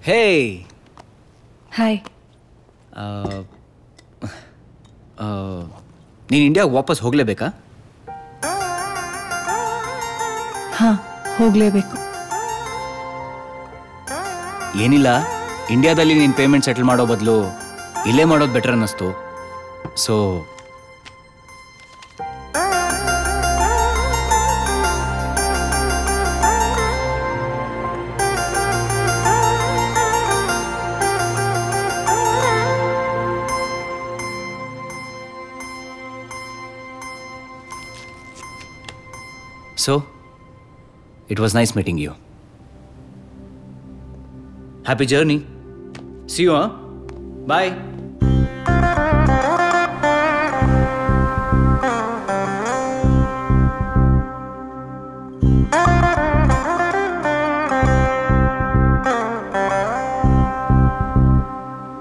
ಹೇ hi. ನೀನು ಇಂಡಿಯಾಗೆ ವಾಪಸ್ ಹೋಗಲೇಬೇಕಾ? ಹಾಂ, ಹೋಗಲೇಬೇಕು. ಏನಿಲ್ಲ, ಇಂಡಿಯಾದಲ್ಲಿ ನೀನು ಪೇಮೆಂಟ್ ಸೆಟಲ್ ಮಾಡೋ ಬದಲು ಇಲ್ಲೇ ಮಾಡೋದು ಬೆಟರ್ ಅನ್ನಿಸ್ತು. So it was nice meeting you. Happy journey. See you, huh? Bye.